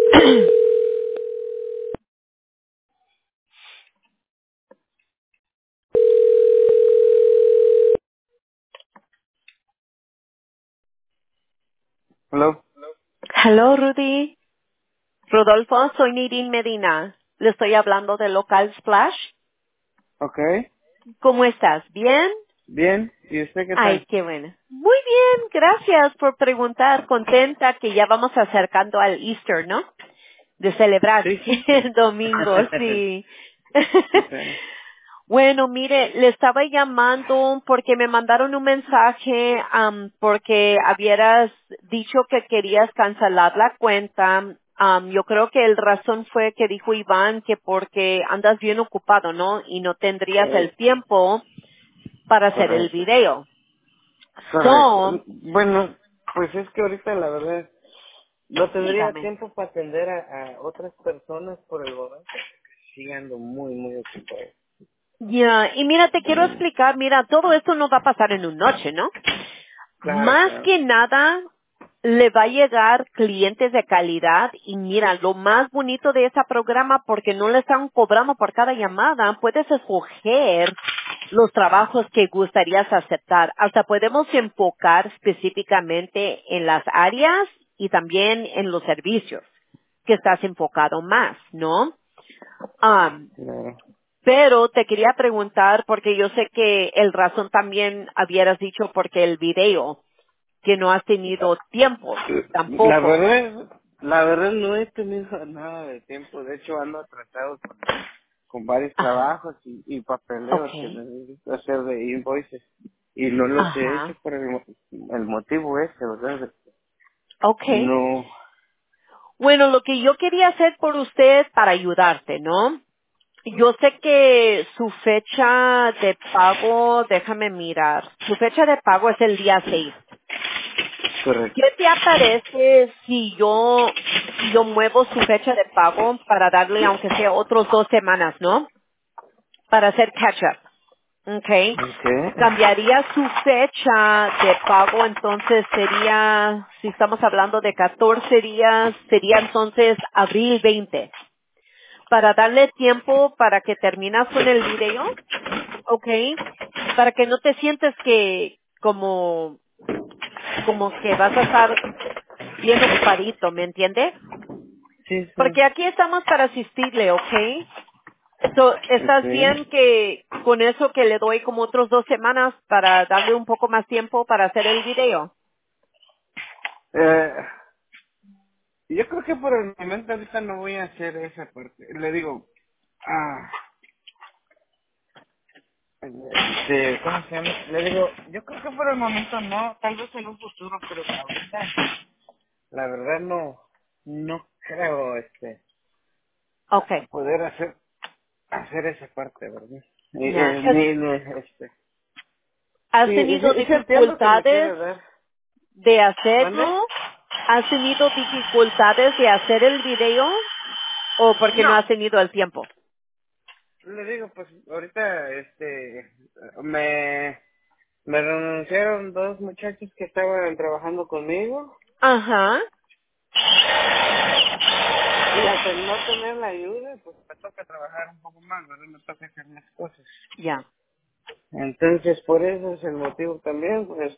Hello. Hello, Rudy. Rodolfo, soy Nirin Medina. Le estoy hablando de Local Splash. Okay. ¿Cómo estás? ¿Bien? Bien. ¿Y usted qué Ay, tal? qué bueno. Muy bien, gracias por preguntar. Contenta que ya vamos acercando al Easter, ¿no? De celebrar Sí, sí. el domingo, sí. Okay. Bueno, mire, le estaba llamando porque me mandaron un mensaje porque habieras dicho que querías cancelar la cuenta. Yo creo que el razón fue que dijo Iván que porque andas bien ocupado, ¿no? Y no tendrías el tiempo para hacer el Correcto. video. Correcto. So, Bueno, pues es que ahorita la verdad no tendría dígame. tiempo para atender a otras personas por el momento. Sí ando muy, muy ocupado. Ya, y mira, te quiero Mm, explicar, mira, todo esto no va a pasar en una noche, ¿no? Claro, Más claro. que nada, le va a llegar clientes de calidad y mira, lo más bonito de ese programa, porque no le están cobrando por cada llamada, puedes escoger los trabajos que gustarías aceptar. Hasta podemos enfocar específicamente en las áreas y también en los servicios que estás enfocado más, ¿no? Claro. Pero te quería preguntar, porque yo sé que el razón también habieras dicho porque el video, que no has tenido tiempo La tampoco. verdad, la verdad no he tenido nada de tiempo. De hecho, ando atrasado con varios Ajá. trabajos y papeleos que Okay. necesito hacer de invoices. Y no los he hecho Ajá. por el motivo ese, ¿verdad? Okay. No. Bueno, lo que yo quería hacer por usted para ayudarte, ¿no? Yo sé que su fecha de pago, déjame mirar, su fecha de pago es el día 6. ¿Qué Correcto. te aparece si yo muevo su fecha de pago para darle aunque sea otros 2 semanas, ¿no? Para hacer catch up. Okay. Ok. Cambiaría su fecha de pago, entonces sería, si estamos hablando de 14 días, sería entonces abril 20. Para darle tiempo para que terminas con el video, okay. Para que no te sientes que como que vas a estar bien ocupadito, ¿me entiende? Sí, sí. Porque aquí estamos para asistirle, ¿ok? So, ¿estás Ok. bien que con eso que le doy como otros 2 semanas para darle un poco más tiempo para hacer el video? Eh, yo creo que por el momento ahorita no voy a hacer esa parte. Le digo, ah, ¿cómo se llama? Le digo, yo creo que por el momento no, tal vez en un futuro, pero ahorita, la verdad no creo, Ok, poder hacer esa parte, ¿verdad? ya. Sí, ¿Has tenido sí entiendo que me dificultades quiere dar. de ¿Mande? hacerlo? ¿Has tenido dificultades de hacer el video o porque no No, has tenido el tiempo? le digo, pues ahorita, me renunciaron dos muchachos que estaban trabajando conmigo Ajá, y hasta no tener la ayuda, pues me toca trabajar un poco más, ¿verdad? Me toca hacer más cosas. ya, Entonces, por eso es el motivo también, pues,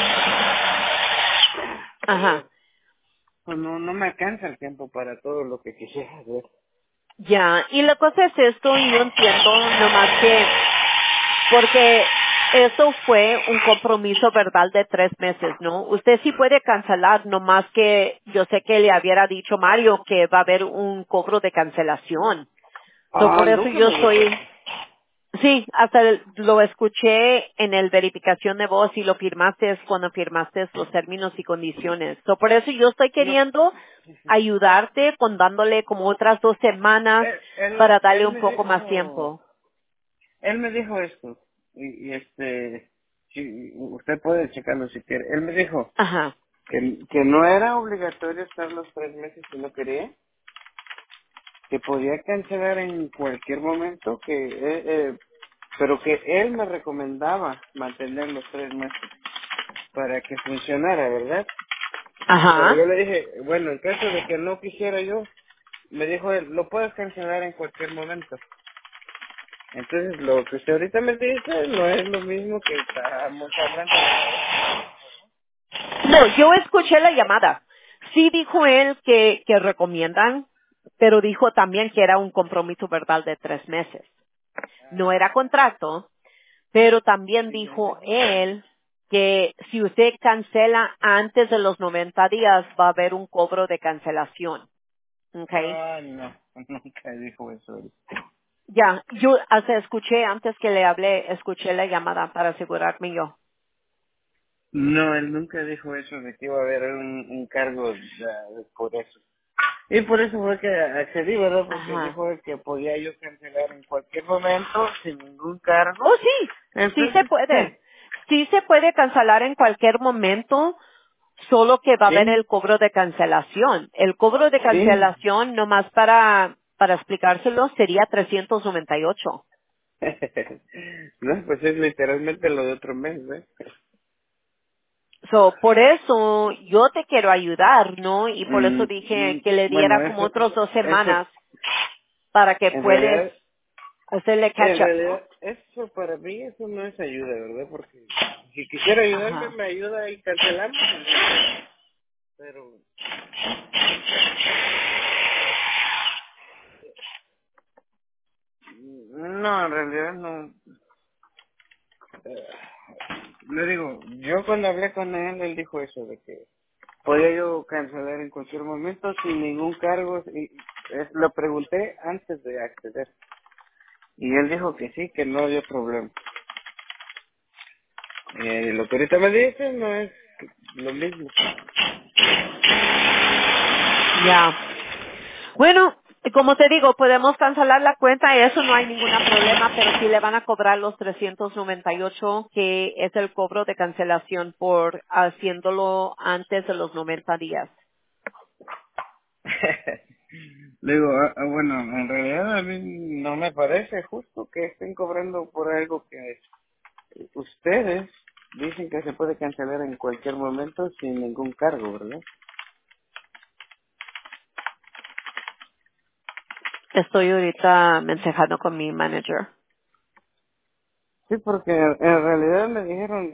ajá. pues no me alcanza el tiempo para todo lo que quisiera hacer. Ya, y la cosa es esto, y yo entiendo, nomás que, porque eso fue un compromiso verbal de 3 meses, ¿no? Usted sí puede cancelar, nomás que yo sé que le hubiera dicho Mario que va a haber un cobro de cancelación. So, Ah, por eso nunca yo me dijo estoy, eso. sí, hasta lo escuché en el verificación de voz y lo firmaste cuando firmaste los términos y condiciones. So, por eso yo estoy No, queriendo ayudarte con dándole como otras 2 semanas para darle él un me poco más dijo, tiempo. él me dijo esto, si usted puede checarlo si quiere. Él me dijo Ajá, que no era obligatorio estar los 3 meses si no quería, que podía cancelar en cualquier momento, pero que él me recomendaba mantener los 3 meses para que funcionara, ¿verdad? Pero yo ajá, le dije, bueno, en caso de que no quisiera yo, me dijo él, lo puedes cancelar en cualquier momento. Entonces, lo que usted ahorita me dice no es lo mismo que estábamos hablando. No, yo escuché la llamada. Sí dijo él que recomiendan, pero dijo también que era un compromiso verbal de 3 meses. No era contrato, pero también Sí, dijo él que si usted cancela antes de los 90 días va a haber un cobro de cancelación. ¿Ok? ah, no, nunca dijo eso. Ya, yo hasta escuché antes que le hablé, escuché la llamada para asegurarme yo. No, él nunca dijo eso de que iba a haber un cargo por eso. Y por eso fue que accedí, ¿verdad? Porque Ajá. dijo él que podía yo cancelar en cualquier momento sin ningún cargo. Oh, sí, sí se Entonces, puede. Sí se puede cancelar en cualquier momento, solo que va a haber sí, el cobro de cancelación. El cobro de sí. cancelación, nomás para explicárselo, sería 398. No, pues es literalmente lo de otro mes, ¿eh? So, por eso yo te quiero ayudar, ¿no? Y por eso dije que le Bueno, diera como otros 2 semanas eso, para que en puedes realidad, hacerle catch up, ¿no? eso para mí, eso no es ayuda, ¿verdad? Porque si quisiera ayudarme, Ajá. me ayuda y cancelamos. Pero, no, en realidad no. Eh, Le digo, yo cuando hablé con él dijo eso, de que podía yo cancelar en cualquier momento sin ningún cargo. Y lo pregunté antes de acceder. Y él dijo que sí, que no había problema. Lo que ahorita me dice no es lo mismo. Ya. Bueno, como te digo, podemos cancelar la cuenta, eso no hay ningún problema, pero sí le van a cobrar los 398, que es el cobro de cancelación por haciéndolo antes de los 90 días. Le digo, bueno, en realidad a mí no me parece justo que estén cobrando por algo que ustedes dicen que se puede cancelar en cualquier momento sin ningún cargo, ¿verdad? Estoy ahorita mensajando con mi manager. Sí, porque en realidad me dijeron,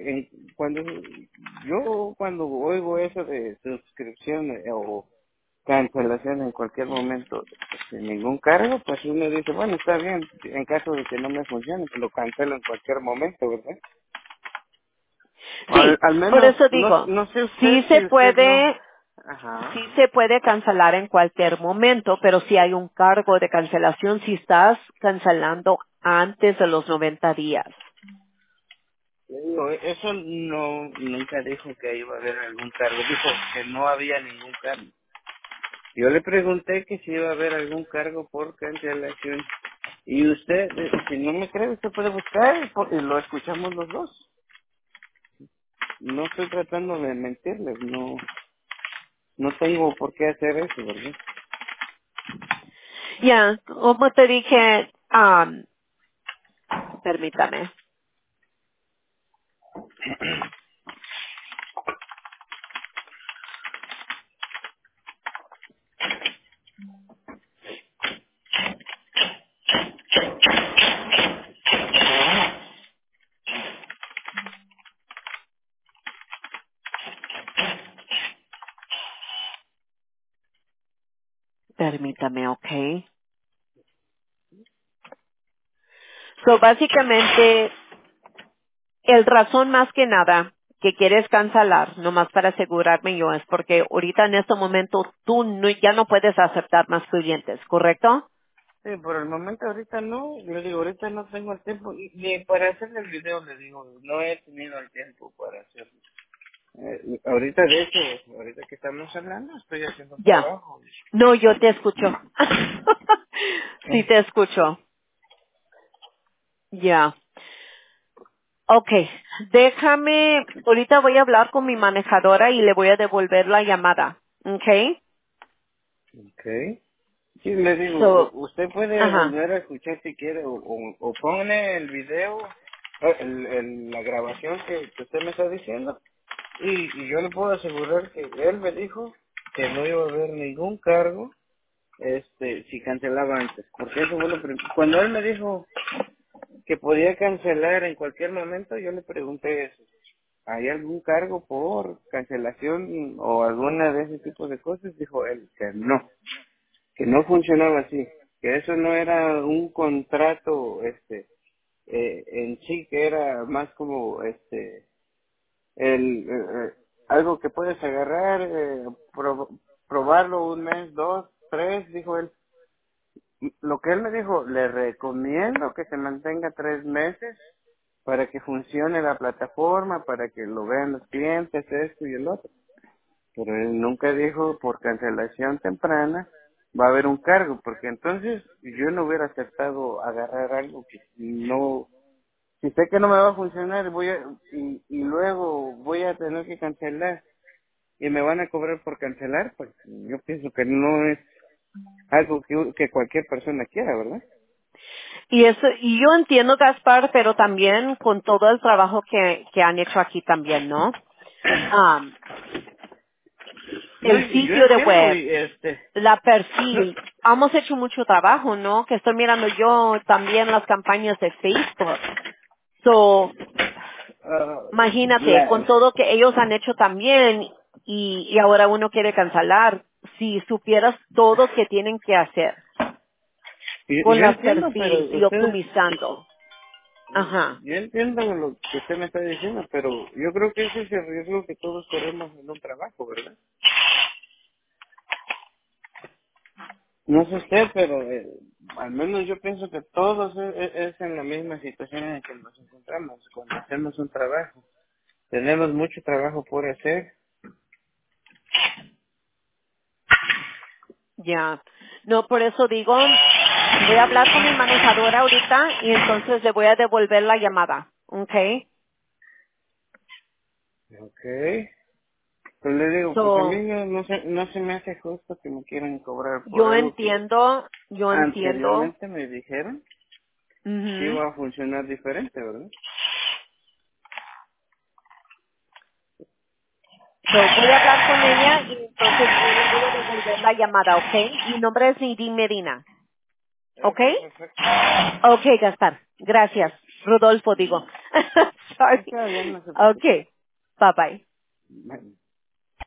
cuando oigo eso de suscripción o cancelación en cualquier momento sin ningún cargo, pues uno dice, bueno, está bien, en caso de que no me funcione, pues lo cancelo en cualquier momento, ¿verdad? Sí, Al por menos, eso no, digo, no sé sí usted se si usted no. puede, Ajá. sí se puede cancelar en cualquier momento, pero si hay un cargo de cancelación si estás cancelando antes de los 90 días. Le digo, eso no, nunca dijo que iba a haber algún cargo, dijo que no había ningún cargo. Yo le pregunté que si iba a haber algún cargo por cancelación. Y usted, si no me cree, usted puede buscar y lo escuchamos los dos. No estoy tratando de mentirles, no tengo por qué hacer eso, ¿verdad? Ya, como te dije, permítame, permítame, ok. So, básicamente, el razón más que nada que quieres cancelar, nomás para asegurarme yo, es porque ahorita en este momento tú ya no puedes aceptar más clientes, ¿correcto? Sí, por el momento ahorita no, le digo, ahorita no tengo el tiempo, y ni para hacer el video, le digo, no he tenido el tiempo para hacerlo. Ahorita, de hecho, ahorita que estamos hablando, estoy haciendo un Ya. trabajo. No, yo te escucho. Sí te escucho. Ya. Okay. Déjame, ahorita voy a hablar con mi manejadora y le voy a devolver la llamada. Okay. Okay. Sí, le digo, So, usted puede ajá. volver a escuchar si quiere, o pone el video, la grabación que usted me está diciendo, y yo le puedo asegurar que él me dijo que no iba a haber ningún cargo si cancelaba antes, porque eso fue lo cuando él me dijo que podía cancelar en cualquier momento, yo le pregunté eso. ¿Hay algún cargo por cancelación o alguna de ese tipo de cosas? Dijo él que no funcionaba así, que eso no era un contrato en sí, que era más como algo que puedes agarrar, probarlo un mes, dos, tres, dijo él. Lo que él me dijo, le recomiendo que se mantenga 3 meses para que funcione la plataforma, para que lo vean los clientes, esto y el otro. Pero él nunca dijo por cancelación temprana va a haber un cargo, porque entonces yo no hubiera aceptado agarrar algo que no, si sé que no me va a funcionar, y luego voy a tener que cancelar y me van a cobrar por cancelar, pues yo pienso que no es algo que cualquier persona quiera, ¿verdad? Y yo entiendo, Gaspar, pero también con todo el trabajo que han hecho aquí también, ¿no? Um, No, el y yo sitio de entiendo, web, y la no, perfil, hemos hecho mucho trabajo, ¿no? Que estoy mirando yo también las campañas de Facebook. So, ah, imagínate, con la, todo que ellos han hecho también y ahora uno quiere cancelar, si supieras todo que tienen que hacer con yo las entiendo, perfil pero y optimizando. Ajá. yo entiendo lo que usted me está diciendo, pero yo creo que ese es el riesgo que todos corremos en un trabajo, ¿verdad? No sé usted, pero al menos yo pienso que todos es en la misma situación en la que nos encontramos cuando hacemos un trabajo. Tenemos mucho trabajo por hacer. Ya. No, por eso digo, voy a hablar con mi manejadora ahorita y entonces le voy a devolver la llamada. ¿Ok? Ok. Pero le digo, pues a mí So, no se me hace justo que me quieran cobrar por yo algo que entiendo, yo entiendo. anteriormente me dijeron que Ujú. iba a funcionar diferente, ¿verdad? So, voy a hablar con ella y entonces yo le voy a devolver la llamada, ¿ok? Mi nombre es Nidhi Medina. ¿Ok? Ok, perfecto. Ok, Gaspar. Gracias. Rodolfo, digo. Sorry. Está bien, no se Ok. preocupe. Bye bye. Bueno.